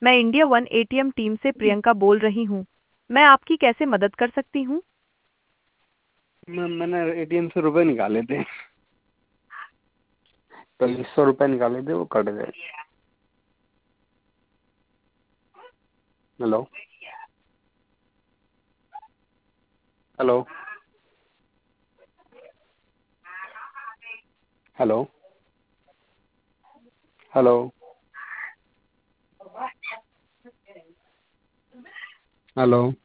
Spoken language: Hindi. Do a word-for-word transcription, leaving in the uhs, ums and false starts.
मैं इंडिया वन एटीएम टीम से प्रियंका बोल रही हूँ। मैं आपकी कैसे मदद कर सकती हूँ? मैम मैंने एटीएम से रुपए निकाले थे, पच्चीस सौ रुपये निकाले थे, वो कट गए। Hello hello hello hello hello